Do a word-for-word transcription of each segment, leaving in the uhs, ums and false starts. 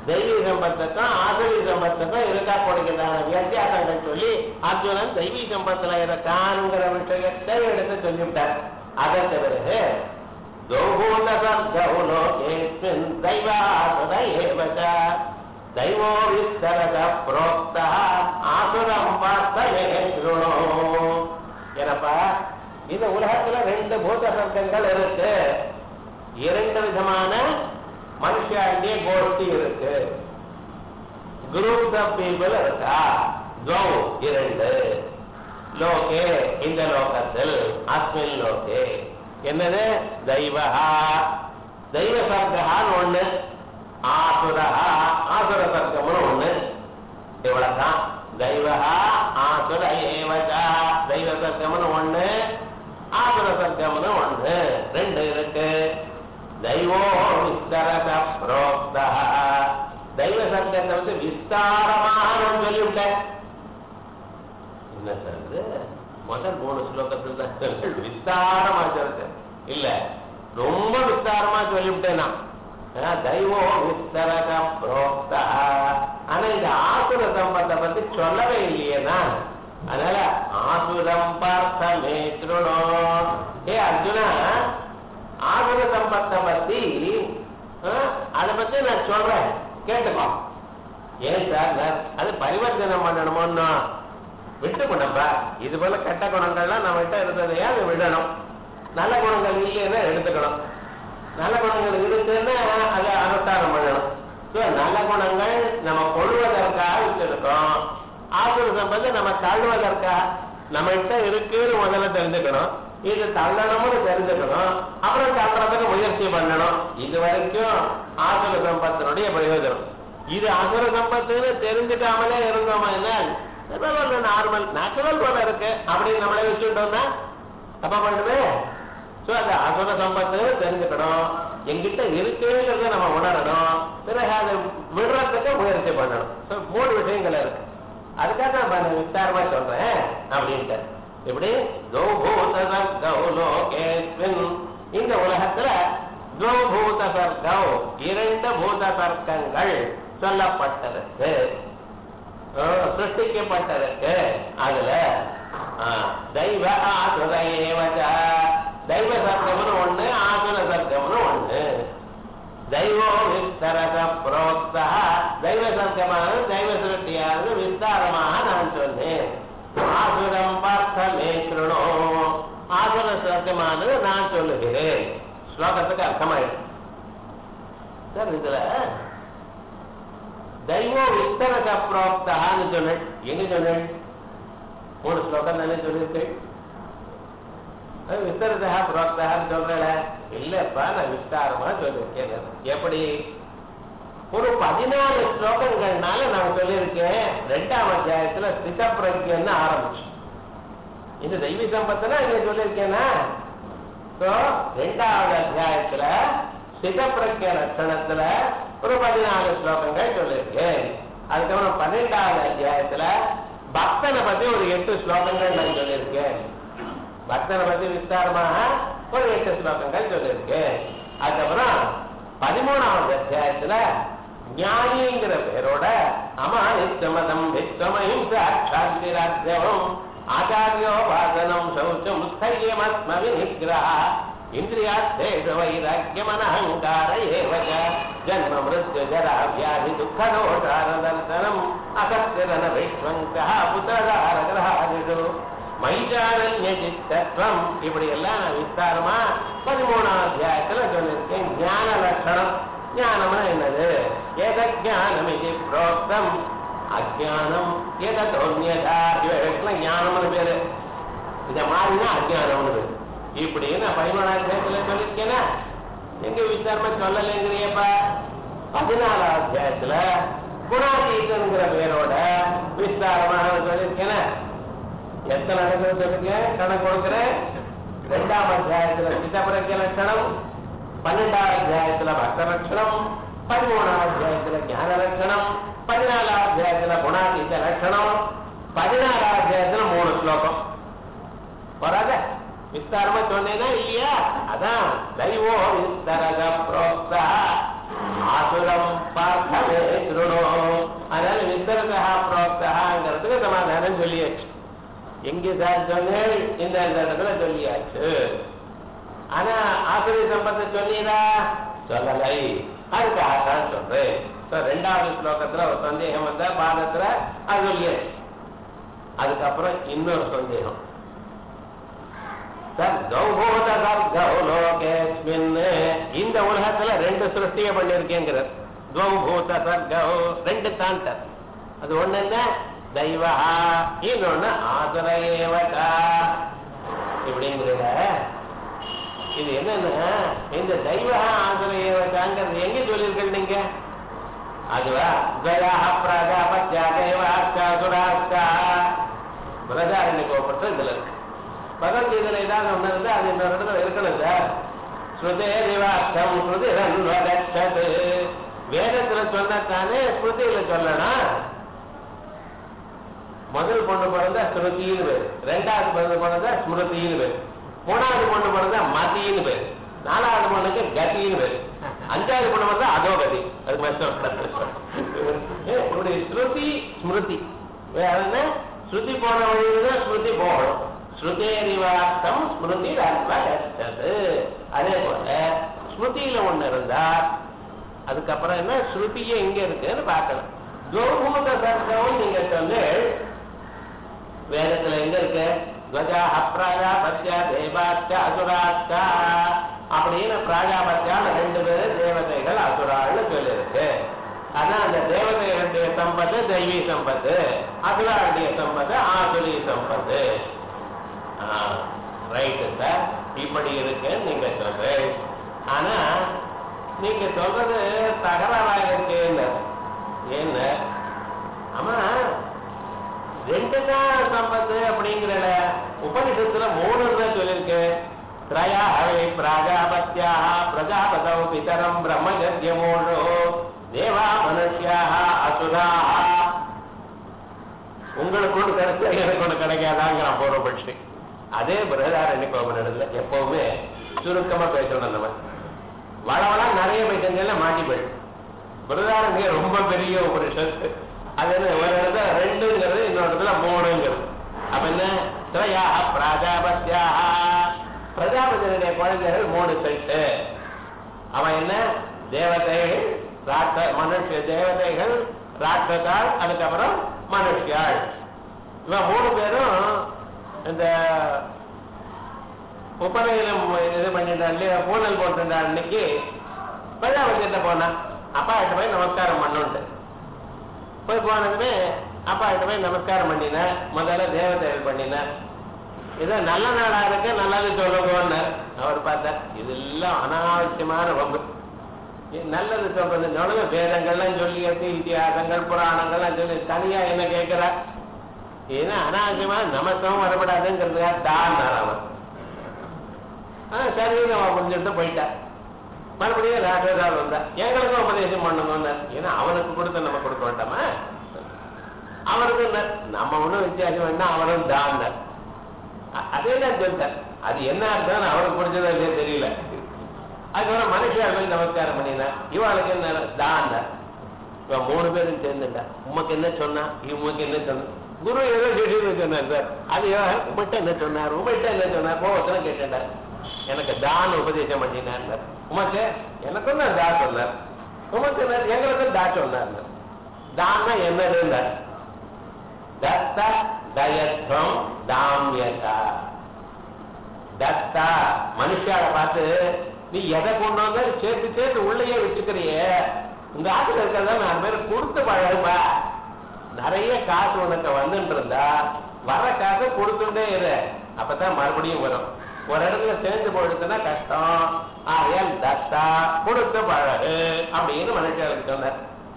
தெய்வீ சம்பத்துக்கும் ஆசுரி சம்பத்துக்கும் இருக்கக்கூடியதான வித்தியாசங்கள் சொல்லி அர்ஜுனன் தெய்வீ சம்பத்துல இருக்கான்ங்கிற விஷயத்தை எடுத்து சொல்லிவிட்டார். அதற்கு பிறகு தெய்வோ விஸ்தரத புரோக்தா ஆசுரம் பார்த்தே எனப்பா இந்த உலகத்துல ரெண்டு பூத சர்க்கங்கள் இருக்கு. இரண்டு விதமான மனுஷாண்டிய கோஷ்டி இருக்கு. குரூப் ஆஃப் பீப்புள் இருக்கா? இரண்டு லோகே இந்த லோகத்தில் அஸ்மின் லோகே என்னது தெய்வஹா தெய்வ சர்க்கான்னு ஒண்ணு, ஆசுரஹா ஆசுர சர்க்கம்னு ஒண்ணு. இவ்வளவுதான். தெய்வஹா ஆசுர ஏவச்சா தெய்வ சர்க்கம்னு ஒண்ணு, ஆசுர சர்க்கம்னு ஒண்ணு, ரெண்டு இருக்கு. தெய்வோ விஸ்தரத புரோக்தா தெய்வ சர்க்கத்தை வந்து விஸ்தாரமாக நான் சொல்லிவிட்டேன். என்ன சார் முதல் மூணு ஸ்லோகத்தில் தான் விஸ்தாரமா சொல்லுங்க இல்ல, ரொம்ப விஸ்தாரமா சொல்லிவிட்டேன் நான். தெய்வோ விஸ்தரத புரோக்தா ஆனா இந்த ஆசுர சம்பத்தை பத்தி சொல்லவே இல்லையேனா. அதனால ஆசுரம் பார்த்தமே திருணோ. ஏ அர்ஜுனா, ஆசுர சம்பத்தை பத்தி அதை பத்தி நான் சொல்றேன் கேட்டுக்கோ. ஏன் சார் அது பரிவர்த்தனம் பண்ணணுமோன்னா விட்டு பண்ணப்பா. இது போல கெட்ட குணங்கள்லாம் நம்ம கிட்ட இருந்ததையா அதை விடணும். நல்ல குணங்கள் இல்லைன்னா எடுத்துக்கணும். நல்ல குணங்கள் இருக்குன்னா அதை அனுஷ்டானம் பண்ணணும். நல்ல குணங்கள் நம்ம கொள்வதற்காக வச்சிருக்கோம். ஆசுர சம்பத்தை நம்ம தள்ளுவதற்காக நம்ம கிட்ட இருக்குன்னு முதல்ல தெரிஞ்சுக்கணும். இது தள்ளணும்னு தெரிஞ்சுக்கணும். அப்புறம் தள்ளுறதுக்கு முயற்சி பண்ணணும். இது வரைக்கும் ஆசுர சம்பத்தினுடைய பிரயோஜனம். இது அசுர சம்பத்துன்னு தெரிஞ்சுக்காமலே இருந்தோமா என்ன நார்மல் நேச்சுரல் போல இருக்கு அப்படின்னு நம்மளே வச்சுட்டோம்னா தப்பா பண்ணுமே. சோ அந்த அசுர சம்பத்து தெரிஞ்சுக்கணும், எங்கிட்ட இருக்குங்கிறத நம்ம உணரணும், பிறகு அதை விடுறதுக்கு முயற்சி பண்ணணும். ஸோ மூணு விஷயங்கள் இருக்கு. அதுக்காக நான் விஸ்தாரமா சொல்றேன் அப்படின்ட்டு. இப்படி இந்த உலகத்துல பூத சர்க்கம் இரண்டு பூத சர்க்கங்கள் சொல்லப்பட்டிருக்கு, சிருஷ்டிக்கப்பட்டிருக்கு. அதுல தெய்வ ஆசுர ஏவச்ச தெய்வ சர்க்கம்னு ஒண்ணு, ஆசுர சர்க்கம்னு ஒண்ணு. தெய்வோ விஸ்தரத புரோக்தா தெய்வ சர்க்கமானது தெய்வ சிருஷ்டியானது விஸ்தாரமாக நான் சொன்னேன். ஆசுரம் பார்த்தமே திருணோ ஆசுர சர்க்கமானது நான் சொல்லுகிறேன். ஸ்லோகத்துக்கு அர்த்தமாயிடும் சார். இதுல தெய்வோ விஸ்தரத புரோக்தான்னு சொன்னேன். எங்க சொன்னேன்? மூணு ஸ்லோகம் தானே சொல்லியிருக்கேன். விஸ்தரதா புரோக்தான்னு சொல்றேன் இல்லப்பா, நான் விஸ்தாரமா சொல்லியிருக்கேன். எப்படி? ஒரு பதினாலு ஸ்லோகங்கள்னால நான் சொல்லியிருக்கேன். ரெண்டாம் அத்தியாயத்துல ஸ்தித பிரஜ்ஞன்னு ஆரம்பிச்சு இந்த தெய்வீ சம்பத்தனா இங்க சொல்லியிருக்கேன்னா. ரெண்டாவது அத்தியாயத்துல ஸ்தித பிரஜ்ஞ லட்சணத்துல ஒரு பதினாலு ஸ்லோகங்கள் சொல்லியிருக்கேன். அதுக்கப்புறம் பன்னெண்டாவது அத்தியாயத்துல பக்தனை பத்தி ஒரு எட்டு ஸ்லோகங்கள் நான் சொல்லியிருக்கேன். பக்தனை பத்தி விஸ்தாரமாக ஒரு எட்டு ஸ்லோகங்கள் சொல்லியிருக்கேன். அதுக்கப்புறம் பதிமூணாவது அத்தியாயத்துல ஞானிங்கிற பேரோட அமானித்தமதம் வித்வமயும் சாட்சாந்தி ராஜ்யம் ஆச்சாரியோபாசனம் சௌச்சம் ஸ்தைரியமஸ்ம விநிகிரஹ இந்திரியாத்தேஷ வைராக்கியமனஹங்கார ஏவச ஜன்ம மிருத்யு ஜரா வியாதி துக்கதோஷாரதர்சனம் அசத்திரன விஷ்வங்கः புத்திரதார கிரகாதிஷு மைஜானன்ய சித்தத்வம். இப்படி எல்லாம் நான் விஸ்தாரமா பதிமூணாம் அத்தியாயத்துல சொல்லியிருக்கேன். ஞான லட்சணம். ஞானம்னா என்னது? ஏதஞானம் இது புரோக்தம் அஜானம் ஏதோன்யதா. இவர்களுக்கு ஞானம்னு பேரு. இதை மாறினா அஜானம்னு பேரு. இப்படின்னு பதிமூணாம் அத்தியாயத்துல சொல்லியிருக்கேன்னா எங்க விஸ்தாரமா சொல்லலைங்கிறியப்பா. பதினாலாம் அத்தியாயத்துல குணாதீதங்கிற பேரோட விஸ்தாரமாக சொல்லியிருக்கேன்னா எத்தனை நடக்குது சொல்லுங்க, கணக்கு கொடுக்கிறேன். ரெண்டாம் அத்தியாயத்துல சித்தபிரஜ லட்சணம், பன்னெண்டாம் அத்தியாயத்துல பக்த லட்சணம், பதிமூணாம் அத்தியாயத்துல ஞான லட்சணம், பதினாலாம் அத்தியாயத்துல குணாதீத லட்சணம், பதினாறாம் அத்தியாயத்துல மூணு ஸ்லோகம் வராத விஸ்தாரமா சொன்னேன்னா இல்லையா? அதான் தெய்வோ விஸ்தரக புரோக்தா ஆசுரம் பார்த்தவே திருணும். அதனால வித்தரதா புரோக்தகாங்கிறதுக்கு சமாதானம் சொல்லியாச்சு. எங்க சார் சொன்னேன், இந்த இடத்துல சொல்லியாச்சு. ஆனா ஆசுரி சம்பத்தை சொன்னீரா? சொல்லலை. அதுக்காகத்தான் சொல்றேன். ரெண்டாவது ஸ்லோகத்துல ஒரு சந்தேகம் வந்தா பாதத்துல அது சொல்லியாச்சு. அதுக்கப்புறம் இன்னொரு சந்தேகம். இந்த உலகத்துல ரெண்டு சிருஷ்டிய பண்ணிருக்கேங்கிற ரெண்டு தாண்டர். அது ஒண்ணு என்ன? தெய்வா, இன்னொன்னு ஆசுரேவகா. இப்படிங்கிற இது என்னன்னா, இந்த தெய்வா ஆசுரேவகாங்கிறது எங்க சொல்லியிருக்க நீங்க? அதுவா பிரஜாபத்யா தேவாஸ்தா பிரஜாரண்ய கோபுரத்தில் இதுல இருக்கு. பகவத்கீதையில ஏதாவது ஒண்ணு இருந்தா அது இன்னொரு இடத்துல இருக்கணும் சார். ஸ்ருதே திவார்த்தம் ஸ்ருதி வேதத்துல சொன்னதானே ஸ்ருதியில சொல்லணும். முதல் பொண்ணு பிறந்தா ஸ்ருதின்னு பேர், ரெண்டாவது பொண்ணு பிறந்தா ஸ்மிருதின்னு பேர், மூணாவது பொண்ணு பிறந்தா மதின்னு பேர், நாலாவது பொண்ணுக்கு கதின்னு பேர், அஞ்சாவது பொண்ணு பிறந்தா அதோ கதி. அதுக்கு இப்படி ஸ்ருதி ஸ்மிருதி வேற என்ன? ஸ்ருதி போன வழியில்தான் ஸ்மிருதி போகணும். ஸ்ருதேரிவார்த்தம் ஸ்மிருதி ரத்வது. அதே போல ஸ்மிருதியில ஒண்ணு இருந்தா அதுக்கப்புறம் என்ன ஸ்ருதியே எங்க இருக்குன்னு பார்க்கணும். கௌமூத சர்க்கம் நீங்க சொல்லு வேதத்துல எங்க இருக்கு? பிரஜாபத்யா தேவாச்சா அசுராச்சா அப்படின்னு பிராஜாபத்யால ரெண்டு பேரு தேவதைகள் அசுராள்னு சொல்லிருக்கு. ஆனா அந்த தேவதைகளுடைய சம்பத்து தெய்வீ சம்பத்து, அசுராளுடைய சம்பத்து ஆசுரி சம்பத்து. ரைட்டு சார், இப்படி இருக்குன்னு நீங்க சொல்றேன். ஆனா நீங்க சொல்றது தகராறாக இருக்கு. என்ன? ஆமா ரெண்டு தான் சம்பத்து அப்படிங்கிற உபனிஷத்துல மூணு தான் சொல்லிருக்கு. திரயா ஹவே பிராஜாபத்யா பிரஜாபதௌ பிதரம் பிரம்மஜத்யமூழோ தேவா மனுஷ்யாக அசுரா. உங்களுக்கு ஒன்று கிடைச்சா எனக்கு ஒன்று கிடைக்காதாங்கிறான் பூர்வபட்சி. அதே பிரகதாரண்ய கோபுரத்துல எப்பவுமே சுருக்கமா பேசணும். நம்ம வளவளா நிறைய பேசுறதுல மாட்டி போயிடும். பிரகதாரண்ய ரொம்ப பெரிய உபனிஷத்து. அது என்ன, ஒரு இடத்துல ரெண்டுங்கிறது இன்னொரு இடத்துல மூணுங்கிறது. அப்ப என்ன? திரயா பிராஜாபத்யா பிரஜாபதியுடைய குழந்தைகள் மூணு செட்டு. அவன் என்ன? தேவதைகள் ராட்ச மனுஷ தேவதைகள் ராட்சதாள், அதுக்கப்புறம் மனுஷியாள். இவன் மூணு பேரும் இந்த உபநயனம் இது பண்ணிட்டான் இல்லையா, பூனல் போட்டுட்டான். அன்னைக்கு பிரஜாபதியிட்ட போனான். அப்பா கிட்ட போய் நமஸ்காரம் பண்ணுண்டு போய் போனதுமே அப்பா கிட்ட போய் நமஸ்காரம் பண்ணின. முதல்ல தேவதைகள் பண்ணின. இதை நல்ல நாளா இருக்கு, நல்லது சொல்லுங்கன்னு அவர் பார்த்தார். இதெல்லாம் அனாவசியமான வம்பு. நல்லது சொல்றது வேதங்கள்லாம் சொல்லியாச்சு, இத்தியாசங்கள் புராணங்கள்லாம் சொல்லி தனியா என்ன கேட்கிறா? ஏன்னா அனாவசியமா நமஸ்தம் வரப்படாதுங்கிறதுக்கா தான் அவன். ஆஹ் சரி அவன் முடிஞ்சுட்டு போயிட்டா. மறுபடியும் ராஜாதால் வந்தா, எங்களுக்கும் உபதேசம் பண்ணணும்னு. ஏன்னா அவனுக்கு கொடுத்த நம்ம கொடுக்க வேண்டாமா? அவருக்கு நம்ம ஒண்ணும் வித்தியாசம் வேண்டாம், அவரும் தான். அதே தான் சொல்லிட்டார். அது என்ன அர்த்தம் அவருக்கு பிடிச்சதோ இல்லையே தெரியல. அதுக்கப்புறம் மனுஷியார்கள் நமஸ்காரம் பண்ணினா. இவாளுக்கு என்ன தான்? இவன் மூணு பேரும் சேர்ந்துட்டா. உமக்கு என்ன சொன்னா, இவங்களுக்கு என்ன சொன்ன? குரு ஏதோ திடீர்னு சொன்னார் சார். அது உங்கள்கிட்ட என்ன சொன்னார், உங்கள்கிட்ட என்ன சொன்னார்? கோவத்துல கேட்டார். எனக்கு தான் உபதேசம் பண்ணினார். உமக்கு எனக்கும் தான் தா சொன்னார். உமக்கு எங்களுக்கும் தா சொன்னார். தான்னா என்னது? தத்த தயத்வம் தாமியதா. தத்தா மனுஷாவை பார்த்து நீ எதை கொண்டு வந்தா சேர்த்து சேர்த்து உள்ளேயே வச்சுக்கிறிய. உங்க ஆத்துல இருக்கிறதா நான் பேர் கொடுத்து பழகுப்பா. நிறைய காசு உனக்கு வந்துட்டு இருந்தா வர காசு கொடுத்துட்டே இரு, அப்பதான் மறுபடியும் வரும். ஒரு இடத்துல சேர்ந்து போயிடுச்சுன்னா கஷ்டம். ஆகையால் தத்தா கொடுத்து பழகு அப்படின்னு மனுஷாளுக்கு சொன்னார்.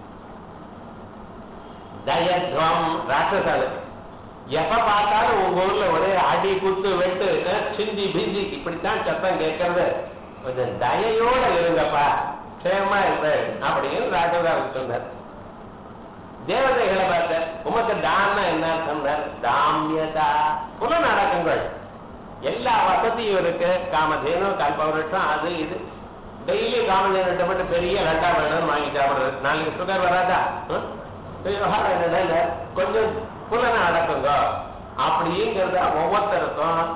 தயத்வம் ராட்சசாலு எப்ப பார்த்தாலும் உங்க ஊர்ல ஒரே அடி குத்து வெட்டு சிந்தி பிந்தி இப்படித்தான் சத்தம் கேட்கறது. கொஞ்சம் தயையோட இருங்கப்பா, க்ஷேமா இருப்ப அப்படின்னு ராஜாவுக்கு சொன்னார். தேவதைகளை பார்த்த உமக்கு தான்னா என்ன சொன்னார்? தாமியதா புல நடக்குங்கள். எல்லா வசதியும் இருக்கு. காமதேனு கல்பவருஷம் அது இது டெய்லி காமன் ரெண்டு மட்டும் பெரிய லட்டா வேணும்னு வாங்கி சாப்பிடுறது. நாளைக்கு சுகர் வராதா? விவகாரம் என்னன்னா கொஞ்சம் புலனை அடக்குங்க அப்படிங்கிறத ஒவ்வொருத்தருக்கும்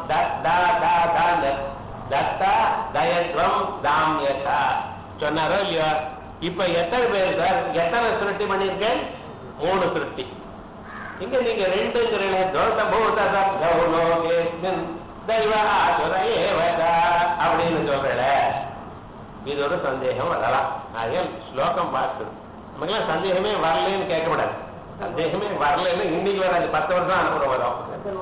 தத்தா தயத்வம் தாமியதா சொன்னாரோ இல்லையோ. இப்ப எத்தனை பேர் சார் எத்தனை சிருஷ்டி பண்ணிருக்கேன்? மூணு சிருஷ்டி. இங்க நீங்க ரெண்டுங்கிறீங்க. தோஷ பூத சப்தோகேஸ்மின் தெய்வாசுரேவதா அப்படின்னு சொல்றல. இது ஒரு சந்தேகம் வரலாம். ஆகையால் ஸ்லோகம் பார்த்து நமக்கெல்லாம் சந்தேகமே வரலன்னு கேட்கக்கூடாது. சந்தேகமே வரலன்னு இன்னைக்கு வராது, பத்து வருஷம் அனுப்புற வரும்.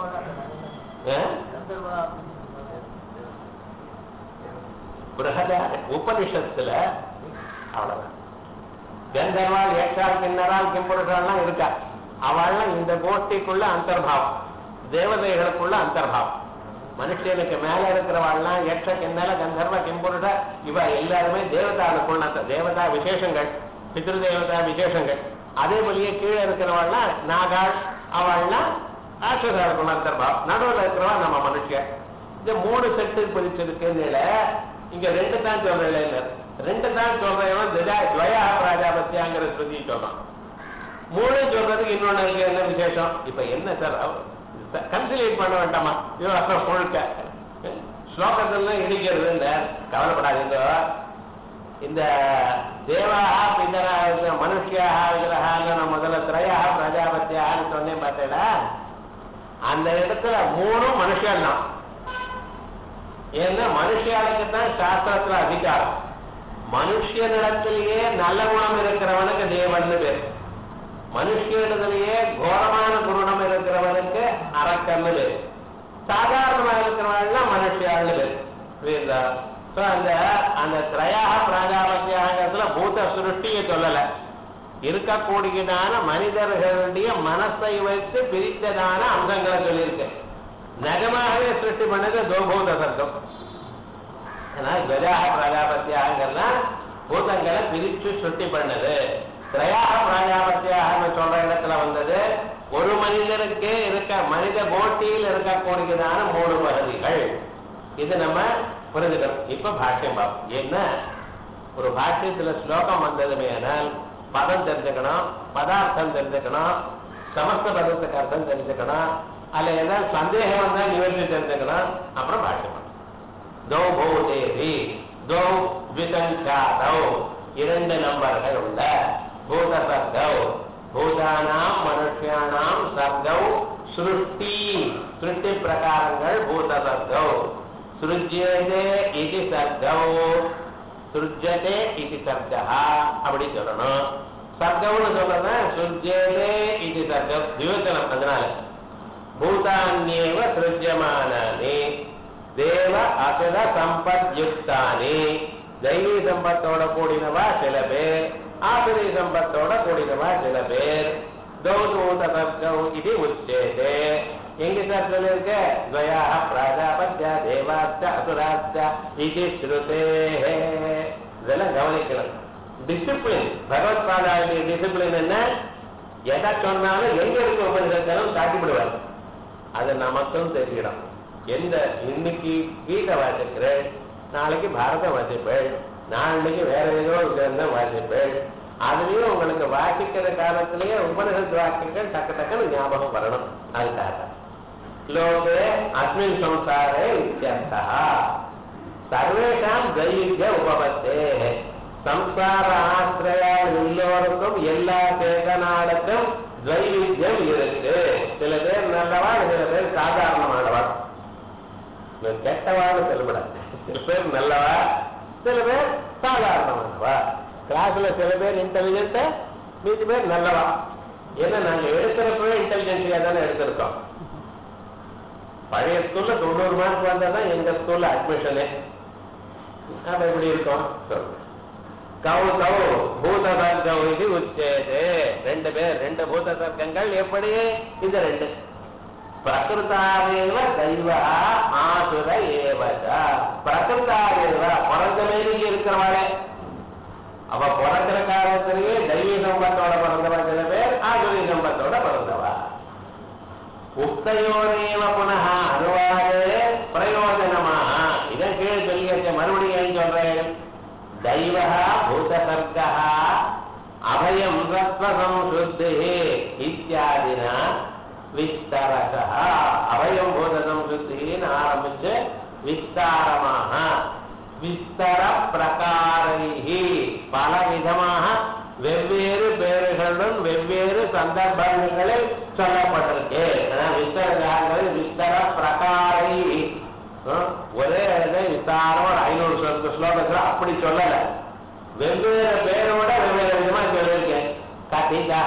உபனிஷத்துல அவ்வளவுதான். கந்தர்வால் ஏற்றால் கிண்ணறால் கிம்புருஷாலாம் இருக்கா. அவள்லாம் இந்த கோஷ்டிக்குள்ள அந்தர்பாவம், தேவதைகளுக்குள்ள அந்தர்பாவம். மனுஷனுக்கு மேல இருக்கிறவாள்லாம் ஏற்ற கிண்ணல கந்தர்வ கிம்புருஷ இவ எல்லாருமே தேவதாவுக்குள்ள தேவதா விசேஷங்கள், பித்ரு தேவதா விசேஷங்கள். அதே போலயே கீழே இருக்கிறவாள்லாம் நாகாள், அவள்லாம் ஆசிரியர்களுக்குள்ள அந்தர்பாவம். நடுவில் இருக்கிறவா நம்ம மனுஷன். இந்த மூணு செட்டு பிரிச்சிருக்குன்னு இங்க ரெண்டு தான் சொல்றேன். ரெண்டு தான் சொல்றேன். துவயா பிராஜாபத்தியாங்கிற ஸ்ருதி சொல்றான். மூணு சொல்றதுக்கு இன்னொன்னு என்ன விசேஷம்? இப்ப என்ன சார் கன்சிலேட் பண்ண வேண்டாமா? விவகாரம் முழுக்க ஸ்லோகத்துல இடிக்கிறது கவலைப்படாதீங்க. இந்த தேவாஹா பிதராக மனுஷியாக விக்கிரகான்னு முதல்ல திரையாக பிரஜாபத்தியான்னு சொன்னேன் பார்த்தேடா. அந்த இடத்துல மூணும் மனுஷன் தான். ஏன்னா மனுஷியாளுக்கு தான் சாஸ்திரத்துல அதிகாரம். மனுஷனிடத்திலேயே நல்ல குணம் இருக்கிறவனுக்கு தேவன் பேர். மனுஷனிடத்திலேயே கோரமான குணம் இருக்கிறவனுக்கு அரக்கன்னு பேர். சாதாரணமா இருக்கிறவன் மனுஷியாள்னு பேர். அந்த அந்த திரையாக பிராஜாபத்தியாகத்துல பூத சுருஷ்டியை சொல்லல, இருக்கக்கூடியதான மனிதர்களுடைய மனசை வைத்து பிரித்ததான அம்சங்களை சொல்லியிருக்கு. நகமாகவே சிருஷ்டி பண்ணது தோபூத சர்க்கம். கஜாக பிராஜாபத்தியாகலாம் பூதங்களை பிரிச்சு சுட்டி பண்ணது. திரையாக பிராஜாபத்தியாக சொல்ற இடத்துல வந்தது ஒரு மனிதருக்கு இருக்க மனித கோட்டியில் இருக்கக்கூடியதான மூணு பகுதிகள். இது நம்ம புரிஞ்சுக்கணும். இப்ப பாஷ்யம் பார்ப்போம். என்ன ஒரு பாஷ்யத்துல ஸ்லோகம் வந்ததுமே ஆனால் பதம் தெரிஞ்சுக்கணும், பதார்த்தம் தெரிஞ்சுக்கணும், சமஸ்த பதத்துக்கு அர்த்தம் தெரிஞ்சுக்கணும், அல்ல ஏதாவது சந்தேகம் வந்தா நிவர்த்தி தெரிஞ்சுக்கணும். அப்புறம் பாஷ்யம் தோ பூதேவி தோ த்விசங்காதௌ இரண்டு நம்பர்கள் உள்ள பூத சர்கௌ பூதானாம் மனுஷியானாம் சர்கௌ சிருஷ்டி சிருஷ்டி பிரகாரங்கள் பூத சர்கௌ சுருஜ்யதே இது சர்கௌ சுருஜ்யதே இது சர்கா அப்படி சொல்லணும். சர்கவுன்னு சொல்றத சுருஜ்யதே இது சர்கம் திவசனம். அதனால பூதான்யேவ சிருஜ்யமானானி தேவ அசுர சம்பத்யுக்தானி தெய்வீ சம்பத்தோட கூடினவா சில பேர், ஆசுரி சம்பத்தோட கூடினவா சில பேர். தௌதூத சர்க்கம் இது உச்சேதே. எங்க சர்க்கில் இருக்க துவயா பிராஜாபத்யா தேவாச்ச அசுராச்ச இது ஸ்ருதே. இதெல்லாம் கவனிக்கணும். டிசிப்ளின் பகவத் பாதாவுடைய டிசிப்ளின் என்ன? எதை சொன்னாலும் எங்க இருக்க உபனிஷத்தாலும் காட்டிவிடுவார். அது நமக்கும் தெரியணும். எந்த இன்னைக்கு கீதை வாசிக்கிறேன், நாளைக்கு பாரதம் வாசிப்பேன், நாளைக்கு வேற ஏதோ கிரந்தம் வாசிப்பேன். அதுலயும் உங்களுக்கு வாசிக்கிற காலத்திலேயே உபனிஷத் வாக்கியங்கள் டக்கு டக்குன்னு ஞாபகம் வரணும். அதுக்காக லோகே அஸ்மின் சம்சாரே இத்யர்த்தா சர்வேஷாம் தைவித்ய உபபத்தே. சம்சார ஆசிரியால் எல்லோருக்கும் எல்லா சேதனாளுக்கும் துவைவித்தியம் இருக்கு. சில பேர் நல்லவா, சில பேர் சாதாரணமானவா. கெட்டவான்னு சொல்லப்படாது. சில பேர் நல்லவா, சில பேர் சாதாரணமானவா. கிளாஸ்ல சில பேர் இன்டெலிஜென்ட், மீதி பேர் நல்லவா. ஏன்னா நாங்க எடுக்கிறப்பவே இன்டெலிஜென்சியா தானே எடுத்திருக்கோம். பழைய ஸ்கூல்ல தொண்ணூறு மார்க் வந்தாதான் எங்க ஸ்கூல்ல அட்மிஷனு. அப்ப எப்படி இருக்கும்? கௌ கௌ பூத சர்க்கம் இது உச்சேது. ரெண்டு பேர் ரெண்டு பூத சர்க்கங்கள் எப்படி? இந்த ரெண்டு பிரகிருதாவேவ தெய்வ ஆசுர ஏவதா. பிரகிருதாவேவ பிறந்த மேலேயே இருக்கிறவாளே, அவ பிறக்கிற காலத்திலேயே தெய்வீ சம்பத்தோட பிறந்தவா சில பேர், ஆசுரி சம்பத்தோட பிறந்தவா. உக்தையோரேவ புனः அனுவாதே பிரயோஜனமாக. இதை கீழ் சொல்லிய மறுபடியும் சொல்றேன். दैवः भूतसर्गः अभयं सत्त्वसंशुद्धिः इत्यादिना विस्तारतः अभयं भूतसंशुद्धिः आरम्भिच्च विस्तारमाः विस्तार प्रकारैः பலவிதமாக வெவ்வேறு பெயர்களுடன் வெவ்வேறு சந்தர்ப்பங்களில் சொல்லப்பட்டிருக்கு. விஸ்தர விஸ்தர பிரகாரை ஒரே விஸ்தாரம் ஒரு ஐநூறு ஸ்லோகத்துல அப்படி சொல்லல, வெவ்வேறு பேரோட வெவ்வேறு விதமா சொல்லியிருக்கேன். கதிதா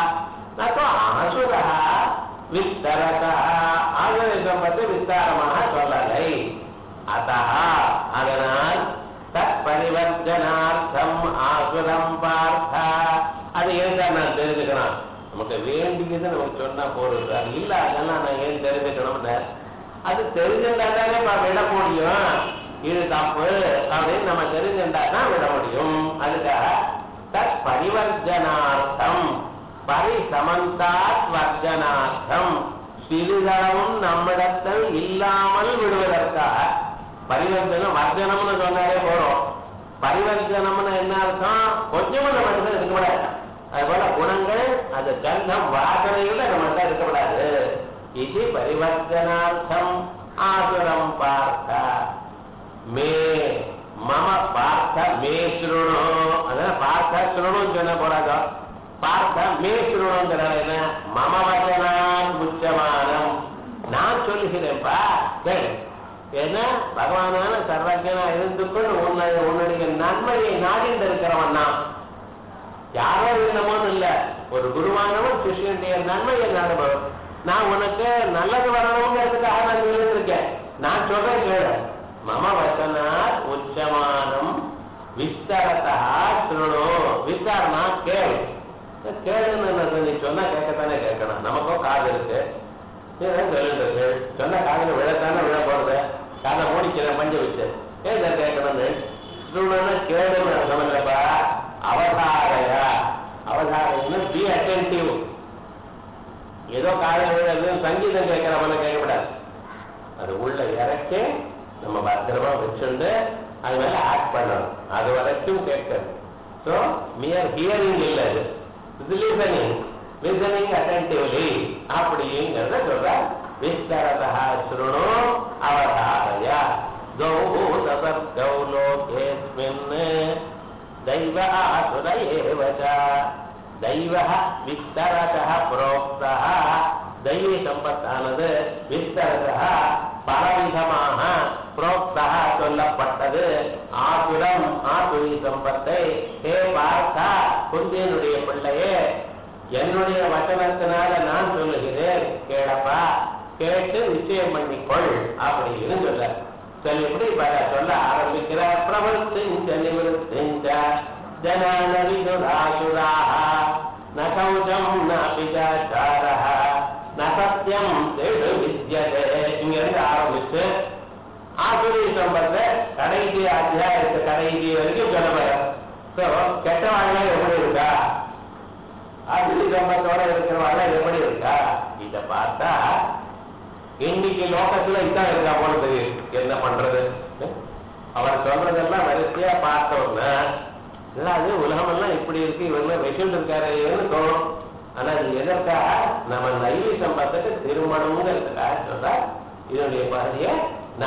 ஆசுரா விஸ்தரதா ஆசுர சம்பத்து விஸ்தாரமாக சொல்லலை. அத்தः அதனால் தத் பரிவர்த்தனார்த்தம் ஆசுரம் பார்த்த அது ஏன் சார் நான் தெரிஞ்சுக்கணும்? நமக்கு வேண்டியது நமக்கு சொன்னா போறது, அது இல்ல அதெல்லாம் நான் ஏன் தெரிஞ்சுக்கணும்னு அது தெரிஞ்சுட்டாதானே விட முடியும். இது தப்பு அப்படின்னு நம்ம தெரிஞ்சுட்டா தான் விட முடியும். அதுக்காக தத் பரிவர்த்தனார்த்தம் பரிசமந்தாத் வர்ஜனார்த்தம் சிறிதளவும் நம்மிடத்தில் இல்லாமல் விடுவதற்காக பரிவர்த்தனம் வர்ஜனம்னு சொன்னாலே போறோம். பரிவர்த்தனம்னு என்ன அர்த்தம்? கொஞ்சமும் நம்ம இடத்துல இருக்கக்கூடாது. அது போல குணங்கள் அது கந்தம் வாசனையுள்ள நம்ம இடத்துல இருக்கக்கூடாது. இது பரிவர்த்தனார்த்தம் ஆசுரம் பார்த்த மே மம பார்த்த மே சுருணோ அதான் பார்த்த சுருணும் சொன்ன போறாதோ பார்த்த மே சுருணுங்கிற என்ன மம வச்சனான் உச்சமானம் நான் சொல்லுகிறேன்ப்பா கேளு. ஏன்னா பகவானான சர்வஜனா இருந்து கொண்டு உன்னுடைய உன்னுடைய நன்மையை நாடிந்து இருக்கிறவன் நான் யாரோ இருந்தமோன்னு இல்ல, ஒரு குருவானவன் சிஷியனுடைய நன்மையை நாடுபவன். நான் உனக்கு நல்லது வரணுங்கிறதுக்காக நான் சொல்லிருக்கேன். நான் சொல்றேன் கேளு. மம வசனா உச்சமானம் விஸ்தரத்தா சுருணோ விஸ்தாரமா கேளு. கேளுன்னு நீ சொன்னா கேட்கத்தானே கேட்கணும். நமக்கும் காது இருக்கு சொல்லிட்டு சொன்ன காதல விழத்தானே விழ போறது. காதை மூடிக்கிறேன் பஞ்ச வச்சு ஏன் கேட்கணும்னு சுருணன்னு கேளுன்னு சொல்லப்பா. அவதாரையா அவதாரம் பி அட்டென்டிவ். ஏதோ காதல் விழுது சங்கீதம் கேட்கிறவன கேட்கக்கூடாது. அது உள்ள இறக்கி நம்ம பத்திரமா வச்சுண்டு அது மேல ஆக்ட் பண்ணணும். அது வரைக்கும் கேட்கறது. ஸோ மியர் ஹியரிங் இல்லை, இது லிசனிங் லிசனிங் அட்டென்டிவ்லி அப்படிங்கிறத சொல்ற. விஸ்தரதா சுருணோ அவதாரயா கௌ லோகேஸ்மின் दैव आसुर एव च दैवः विस्तरतः प्रोक्तः दैवी சம்பத்தானது விஸ்தரதः பலவிதமாக புரோக்தः சொல்லப்பட்டது. ஆசுரம் ஆசுரி சம்பத்தை ஹே பார்த்தா குந்தியனுடைய பிள்ளையே என்னுடைய வசனத்தினால நான் சொல்லுகிறேன் கேளப்பா, கேட்டு நிச்சயம் பண்ணிக்கொள் அப்படின்னு சொல்ல சொல்லி எப்படி சொல்ல ஆரம்பிக்கிறார். பிரவருத்திஞ்ச நிவருத்திஞ்ச ஜனான விதுராசுராஹ ந கௌசம் ந பிசாச்சாரஹ ந சத்யம் தேடு வித்யதே இங்கிருந்து ஆரம்பிச்சு ஆசுரி சம்பத்தை கடைசி அத்தியாயத்து கடைசி வரைக்கும் சொல்லப்படுற கெட்டவாழ எப்படி இருக்கா, ஆசுரி சம்பத்தோட இருக்கிறவாழ எப்படி இருக்கா இதை பார்த்தா இன்னைக்கு லோகத்துல இதான் இருக்கா போல தெரியும். என்ன பண்றது? அவர் சொல்றதெல்லாம் வரிசையா பார்த்தோம்னா அது உலகமெல்லாம் இப்படி இருக்கு, இவரெல்லாம் வெச்சுட்டு இருக்காருன்னு தோணும். ஆனா இது எதற்காக? நம்ம நைவி சம்பத்துக்கு திருமணம்ங்கிறதுக்காக சொல்ற இதனுடைய பகுதியை